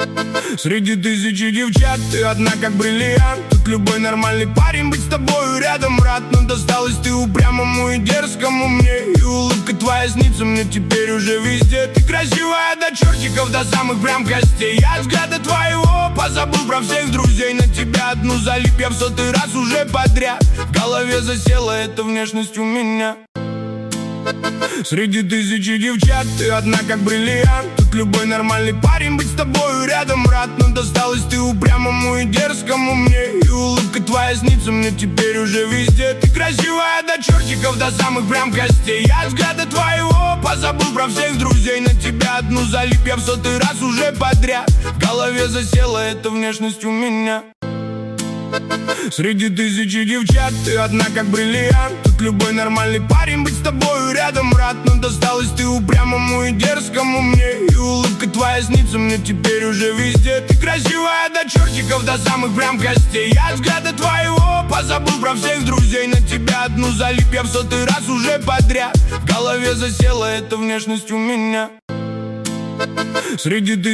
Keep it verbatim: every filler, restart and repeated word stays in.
Среди тысячи девчат ты одна как бриллиант. Тут любой нормальный парень быть с тобою рядом рад. Но досталась ты упрямому и дерзкому мне. И улыбка твоя снится мне теперь уже везде. Ты красивая до чертиков, до самых прям костей. Я взгляда твоего позабыл про всех друзей. На тебя одну залип я в сотый раз уже подряд. В голове засела эта внешность у меня. Среди тысячи девчат ты одна как бриллиант. Тут любой нормальный парень быть с тобою рядом рад. Но досталась ты упрямому и дерзкому мне. И улыбка твоя снится мне теперь уже везде. Ты красивая до чертиков, до самых прям костей. Я взгляда твоего позабыл про всех друзей. На тебя одну залип я в сотый раз уже подряд. В голове засела эта внешность у меня. Среди тысячи девчат ты одна как бриллиант. Тут любой нормальный парень быть с тобою рядом рад. Но досталась ты упрямому и дерзкому мне. И улыбка твоя снится мне теперь уже везде. Ты красивая до чертиков, до самых прям костей. Я взгляда твоего позабыл про всех друзей. На тебя одну залип я в сотый раз уже подряд. В голове засела эта внешность у меня. Среди